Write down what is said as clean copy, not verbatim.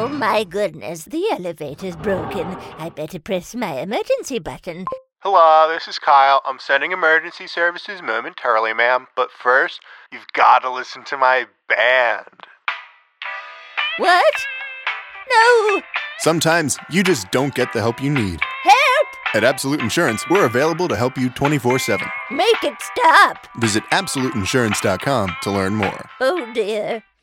Oh my goodness, the elevator's broken. I better press my emergency button. Hello, this is Kyle. I'm sending emergency services momentarily, ma'am. But first, you've got to listen to my band. What? No! Sometimes you just don't get the help you need. Help! At Absolute Insurance, we're available to help you 24/7. Make it stop! Visit AbsoluteInsurance.com to learn more. Oh dear.